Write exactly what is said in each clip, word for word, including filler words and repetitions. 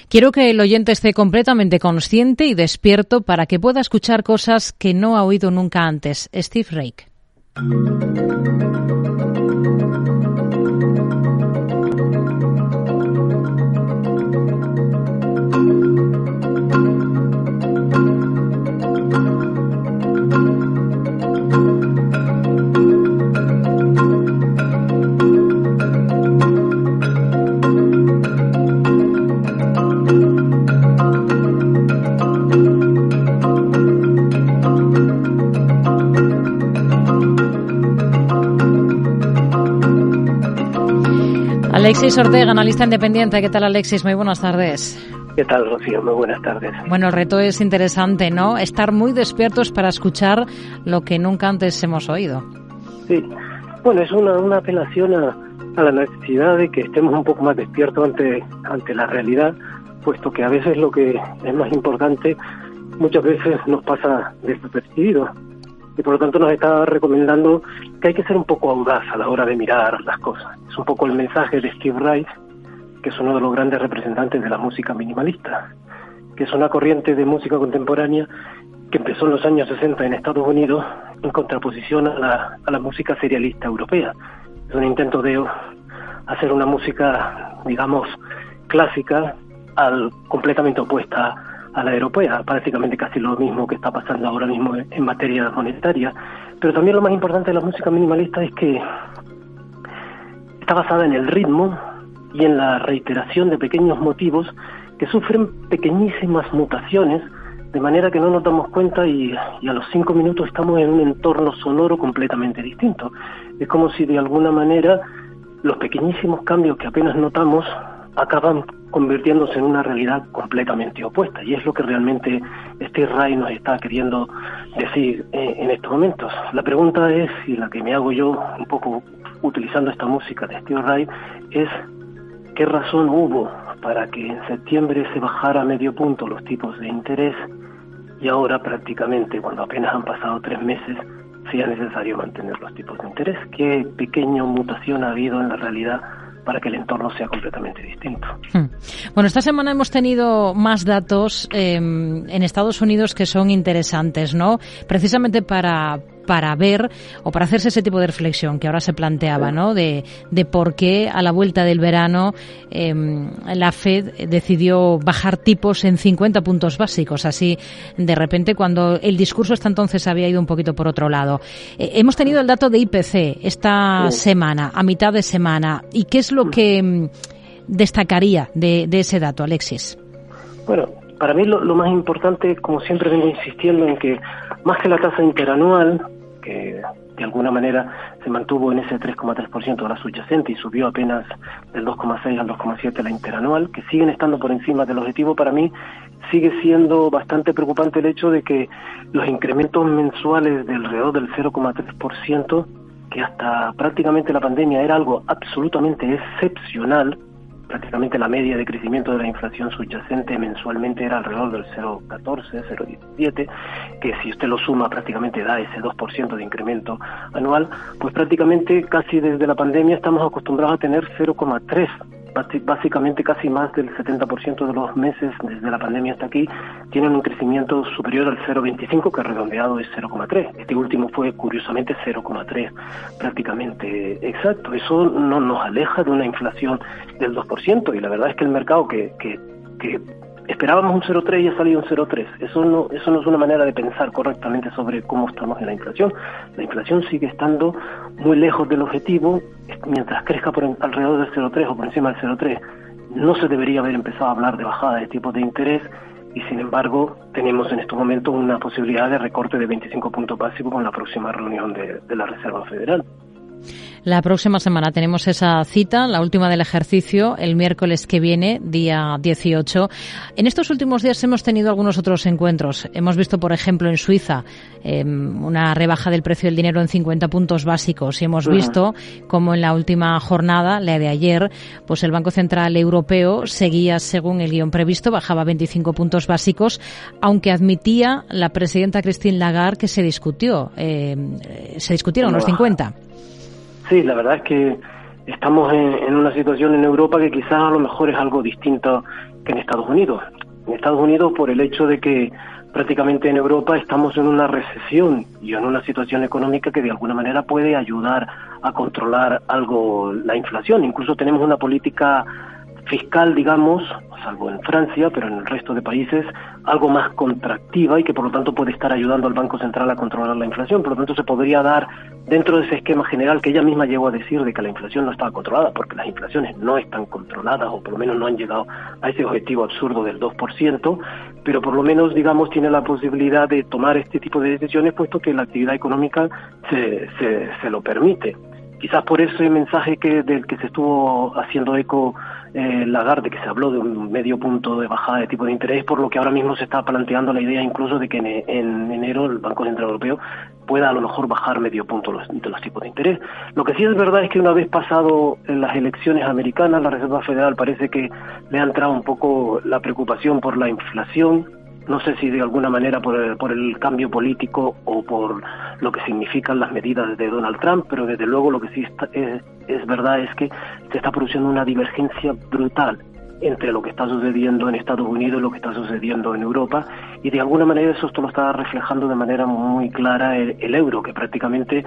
Quiero que el oyente esté completamente consciente y despierto para que pueda escuchar cosas que no ha oído nunca antes. Steve Reich. Alexis Ortega, analista independiente. ¿Qué tal, Alexis? Muy buenas tardes. ¿Qué tal, Rocío? Muy buenas tardes. Bueno, el reto es interesante, ¿no? Estar muy despiertos para escuchar lo que nunca antes hemos oído. Sí. Bueno, es una, una apelación a, a la necesidad de que estemos un poco más despiertos ante, ante la realidad, puesto que a veces lo que es más importante muchas veces nos pasa desapercibido. Y por lo tanto nos está recomendando que hay que ser un poco audaz a la hora de mirar las cosas. Es un poco el mensaje de Steve Reich, que es uno de los grandes representantes de la música minimalista, que es una corriente de música contemporánea que empezó en los años sesenta en Estados Unidos en contraposición a la, a la música serialista europea. Es un intento de hacer una música, digamos, clásica, al completamente opuesta a la europea, prácticamente casi lo mismo que está pasando ahora mismo en materia monetaria. Pero también lo más importante de la música minimalista es que está basada en el ritmo y en la reiteración de pequeños motivos que sufren pequeñísimas mutaciones, de manera que no nos damos cuenta y, y a los cinco minutos estamos en un entorno sonoro completamente distinto. Es como si de alguna manera los pequeñísimos cambios que apenas notamos acaban convirtiéndose en una realidad completamente opuesta, y es lo que realmente Steve Reich nos está queriendo decir eh, en estos momentos. La pregunta es, y la que me hago yo un poco utilizando esta música de Steve Reich, es ¿qué razón hubo para que en septiembre se bajara a medio punto los tipos de interés y ahora prácticamente, cuando apenas han pasado tres meses, sea necesario mantener los tipos de interés? ¿Qué pequeña mutación ha habido en la realidad para que el entorno sea completamente distinto? Hmm. Bueno, esta semana hemos tenido más datos eh, en Estados Unidos que son interesantes, ¿no? Precisamente para para ver o para hacerse ese tipo de reflexión que ahora se planteaba, ¿no? De, de por qué a la vuelta del verano eh, la Fed decidió bajar tipos en cincuenta puntos básicos, así de repente, cuando el discurso hasta entonces había ido un poquito por otro lado. Eh, hemos tenido el dato de I P C esta sí. semana, a mitad de semana. ¿Y qué es lo que mm, destacaría de, de ese dato, Alexis? Bueno, para mí lo, lo más importante, como siempre vengo insistiendo, en que más que la tasa interanual, que de alguna manera se mantuvo en ese tres coma tres por ciento de la subyacente y subió apenas del dos coma seis al dos coma siete la interanual, que siguen estando por encima del objetivo, para mí sigue siendo bastante preocupante el hecho de que los incrementos mensuales de alrededor del cero coma tres por ciento, que hasta prácticamente la pandemia era algo absolutamente excepcional, prácticamente la media de crecimiento de la inflación subyacente mensualmente era alrededor del cero coma catorce, cero coma diecisiete, que si usted lo suma prácticamente da ese dos por ciento de incremento anual, pues prácticamente casi desde la pandemia estamos acostumbrados a tener cero coma tres. Básicamente casi más del setenta por ciento de los meses desde la pandemia hasta aquí tienen un crecimiento superior al cero coma veinticinco, que redondeado es cero coma tres. Este último fue curiosamente cero coma tres, prácticamente exacto. Eso no nos aleja de una inflación del dos por ciento, y la verdad es que el mercado que, que, que esperábamos un cero coma tres y ha salido un cero coma tres. Eso no, eso no es una manera de pensar correctamente sobre cómo estamos en la inflación. La inflación sigue estando muy lejos del objetivo. Mientras crezca por en, alrededor del cero coma tres o por encima del cero coma tres, no se debería haber empezado a hablar de bajada de tipos de interés, y sin embargo tenemos en estos momentos una posibilidad de recorte de veinticinco puntos básicos con la próxima reunión de, de la Reserva Federal. La próxima semana tenemos esa cita, la última del ejercicio, el miércoles que viene, día dieciocho. En estos últimos días hemos tenido algunos otros encuentros. Hemos visto, por ejemplo, en Suiza eh, una rebaja del precio del dinero en cincuenta puntos básicos, y hemos uh-huh. visto como en la última jornada, la de ayer, pues el Banco Central Europeo seguía según el guión previsto, bajaba veinticinco puntos básicos, aunque admitía la presidenta Christine Lagarde que se discutió, eh, se discutieron los cincuenta. Sí, la verdad es que estamos en, en una situación en Europa que quizás a lo mejor es algo distinto que en Estados Unidos. En Estados Unidos, por el hecho de que prácticamente en Europa estamos en una recesión y en una situación económica que de alguna manera puede ayudar a controlar algo la inflación. Incluso tenemos una política fiscal, digamos, salvo en Francia, pero en el resto de países, algo más contractiva y que por lo tanto puede estar ayudando al Banco Central a controlar la inflación. Por lo tanto se podría dar dentro de ese esquema general que ella misma llegó a decir de que la inflación no estaba controlada, porque las inflaciones no están controladas o por lo menos no han llegado a ese objetivo absurdo del dos por ciento, pero por lo menos, digamos, tiene la posibilidad de tomar este tipo de decisiones puesto que la actividad económica se, se, se lo permite. Quizás por ese mensaje que del que se estuvo haciendo eco eh, Lagarde, que se habló de un medio punto de bajada de tipo de interés, por lo que ahora mismo se está planteando la idea incluso de que en, en enero el Banco Central Europeo pueda a lo mejor bajar medio punto los, de los tipos de interés. Lo que sí es verdad es que una vez pasado en las elecciones americanas, la Reserva Federal parece que le ha entrado un poco la preocupación por la inflación. No sé si de alguna manera por el, por el cambio político o por lo que significan las medidas de Donald Trump, pero desde luego lo que sí está, es, es verdad es que se está produciendo una divergencia brutal entre lo que está sucediendo en Estados Unidos y lo que está sucediendo en Europa, y de alguna manera eso esto lo está reflejando de manera muy clara el, el euro, que prácticamente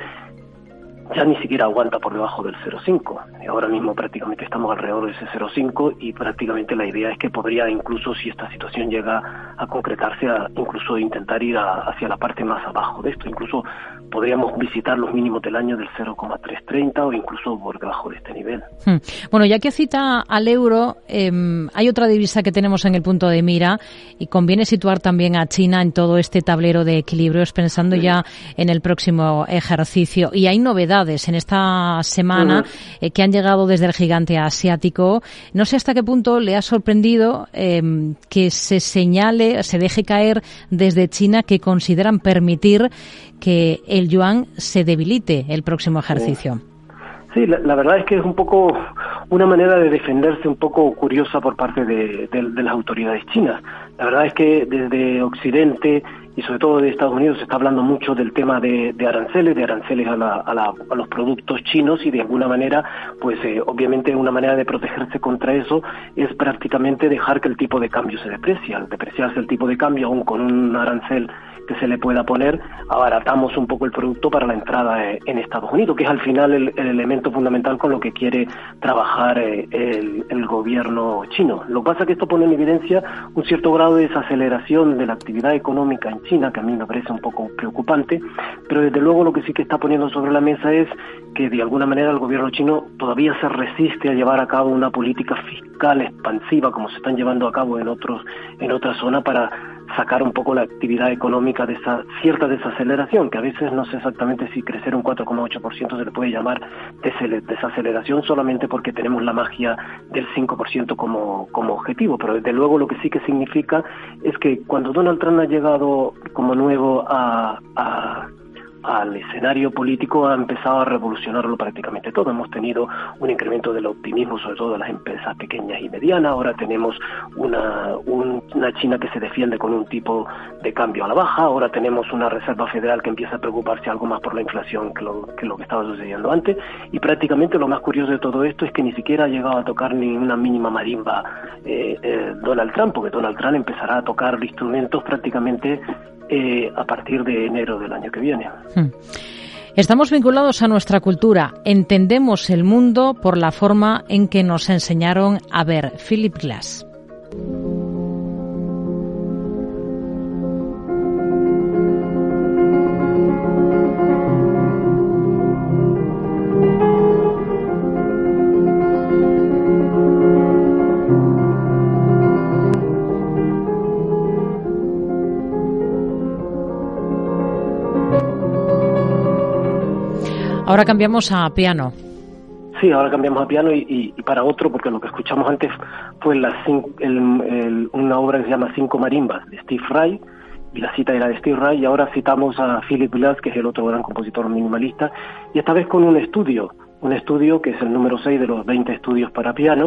ya ni siquiera aguanta por debajo del cero coma cinco. Ahora mismo prácticamente estamos alrededor de ese cero coma cinco y prácticamente la idea es que podría incluso, si esta situación llega a concretarse, a incluso intentar ir a, hacia la parte más abajo de esto. Incluso podríamos visitar los mínimos del año del cero coma trescientos treinta o incluso por debajo de este nivel. Hmm. Bueno, ya que cita al euro, eh, hay otra divisa que tenemos en el punto de mira y conviene situar también a China en todo este tablero de equilibrios pensando sí. ya en el próximo ejercicio. Y hay novedades en esta semana uh-huh. eh, que han llegado desde el gigante asiático. No sé hasta qué punto le ha sorprendido eh, que se señale, se deje caer desde China que consideran permitir que el yuan se debilite el próximo ejercicio. Sí, la, la verdad es que es un poco una manera de defenderse un poco curiosa por parte de, de, de las autoridades chinas. La verdad es que desde Occidente y sobre todo de Estados Unidos se está hablando mucho del tema de, de aranceles, de aranceles a, la, a, la, a los productos chinos, y de alguna manera, pues eh, obviamente una manera de protegerse contra eso es prácticamente dejar que el tipo de cambio se deprecie. Al depreciarse el tipo de cambio, aún con un arancel que se le pueda poner, abaratamos un poco el producto para la entrada eh, en Estados Unidos, que es al final el, el elemento fundamental con lo que quiere trabajar eh, el, el gobierno chino. Lo que pasa es que esto pone en evidencia un cierto grado de desaceleración de la actividad económica en China, que a mí me parece un poco preocupante, pero desde luego lo que sí que está poniendo sobre la mesa es que de alguna manera el gobierno chino todavía se resiste a llevar a cabo una política fiscal expansiva como se están llevando a cabo en otros en otra zona para sacar un poco la actividad económica de esa cierta desaceleración, que a veces no sé exactamente si crecer un cuatro coma ocho por ciento se le puede llamar desaceleración solamente porque tenemos la magia del cinco por ciento como, como objetivo, pero desde luego lo que sí que significa es que cuando Donald Trump ha llegado como nuevo a, a al escenario político ha empezado a revolucionarlo prácticamente todo. Hemos tenido un incremento del optimismo, sobre todo de las empresas pequeñas y medianas. Ahora tenemos una, un, una China que se defiende con un tipo de cambio a la baja. Ahora tenemos una Reserva Federal que empieza a preocuparse algo más por la inflación que lo que, lo que estaba sucediendo antes. Y prácticamente lo más curioso de todo esto es que ni siquiera ha llegado a tocar ni una mínima marimba eh, eh, Donald Trump, porque Donald Trump empezará a tocar instrumentos prácticamente Eh, a partir de enero del año que viene. Estamos vinculados a nuestra cultura. Entendemos el mundo por la forma en que nos enseñaron a ver. Philip Glass. Ahora cambiamos a piano. Sí, ahora cambiamos a piano y, y, y para otro, porque lo que escuchamos antes fue la, el, el, una obra que se llama Cinco Marimbas, de Steve Reich, y la cita era de Steve Reich, y ahora citamos a Philip Glass, que es el otro gran compositor minimalista, y esta vez con un estudio, un estudio que es el número seis de los veinte estudios para piano,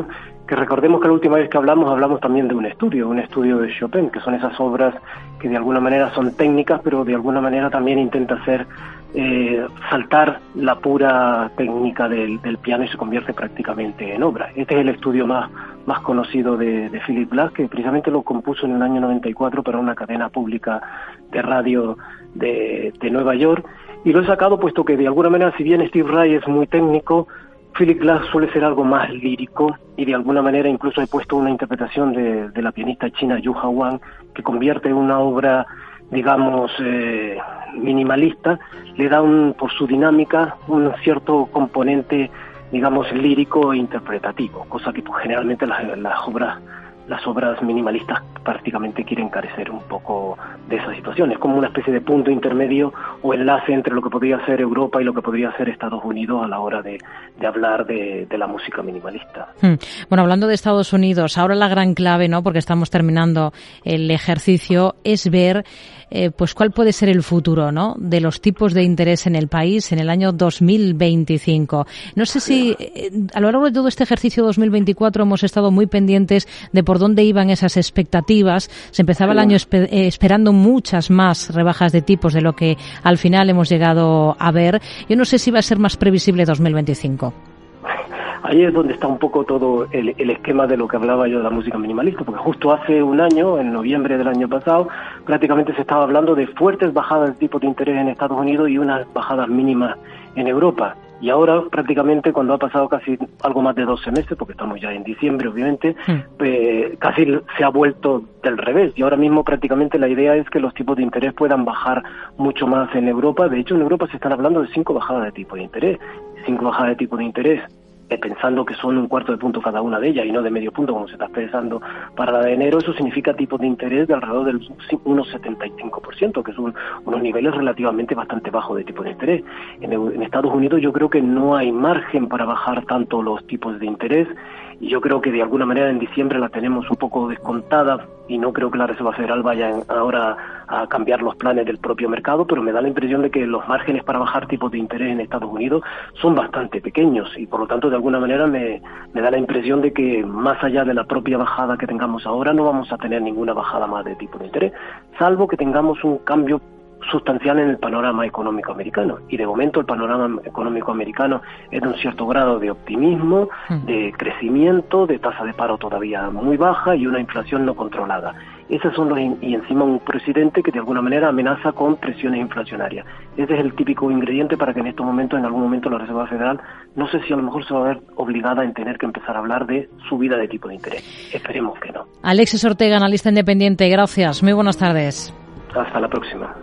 que recordemos que la última vez que hablamos, hablamos también de un estudio, un estudio de Chopin, que son esas obras que de alguna manera son técnicas, pero de alguna manera también intenta hacer eh, saltar la pura técnica del, del piano y se convierte prácticamente en obra. Este es el estudio más, más conocido de, de Philip Glass, que precisamente lo compuso en el año noventa y cuatro para una cadena pública de radio de, de Nueva York, y lo he sacado puesto que de alguna manera, si bien Steve Reich es muy técnico, Philip Glass suele ser algo más lírico, y de alguna manera incluso he puesto una interpretación de, de la pianista china Yu Hao-wang, que convierte una obra, digamos, eh, minimalista, le da un, por su dinámica un cierto componente, digamos, lírico e interpretativo, cosa que pues, generalmente las, las obras las obras minimalistas prácticamente quieren carecer un poco de esa situación. Es como una especie de punto intermedio o enlace entre lo que podría ser Europa y lo que podría ser Estados Unidos a la hora de, de hablar de, de la música minimalista. Hmm. Bueno, hablando de Estados Unidos, ahora la gran clave, ¿no?, porque estamos terminando el ejercicio, es ver eh, pues cuál puede ser el futuro, ¿no?, de los tipos de interés en el país en el año dos mil veinticinco. No sé si eh, a lo largo de todo este ejercicio dos mil veinticuatro hemos estado muy pendientes de por dónde iban esas expectativas. Se empezaba sí. el año espe- eh, esperando muchas más rebajas de tipos de lo que al final hemos llegado a ver. Yo no sé si va a ser más previsible dos mil veinticinco. Ahí es donde está un poco todo el, el esquema de lo que hablaba yo de la música minimalista, porque justo hace un año, en noviembre del año pasado, prácticamente se estaba hablando de fuertes bajadas de tipo de interés en Estados Unidos y unas bajadas mínimas en Europa. Y ahora prácticamente cuando ha pasado casi algo más de doce meses, porque estamos ya en diciembre obviamente, sí. eh, casi se ha vuelto del revés. Y ahora mismo prácticamente la idea es que los tipos de interés puedan bajar mucho más en Europa. De hecho en Europa se están hablando de cinco bajadas de tipo de interés. Cinco bajadas de tipo de interés, eh, pensando que son un cuarto de punto cada una de ellas y no de medio punto como se está pensando para la de enero. Eso significa tipos de interés de alrededor del uno coma setenta y cinco por ciento, que son unos niveles relativamente bastante bajos de tipo de interés. En, en Estados Unidos yo creo que no hay margen para bajar tanto los tipos de interés, y yo creo que de alguna manera en diciembre la tenemos un poco descontada, y no creo que la Reserva Federal vaya en, ahora a cambiar los planes del propio mercado, pero me da la impresión de que los márgenes para bajar tipos de interés en Estados Unidos son bastante pequeños, y por lo tanto de alguna manera me, me da la impresión de que más allá de la propia bajada que tengamos ahora no vamos a tener ninguna bajada más de tipo de interés, salvo que tengamos un cambio sustancial en el panorama económico americano, y de momento el panorama económico americano es de un cierto grado de optimismo, de crecimiento, de tasa de paro todavía muy baja y una inflación no controlada. Esos son los in- y encima un presidente que de alguna manera amenaza con presiones inflacionarias. Ese es el típico ingrediente para que en estos momentos, en algún momento, la Reserva Federal, no sé si a lo mejor se va a ver obligada en tener que empezar a hablar de subida de tipo de interés. Esperemos que no. Alexis Ortega, analista independiente, gracias. Muy buenas tardes. Hasta la próxima.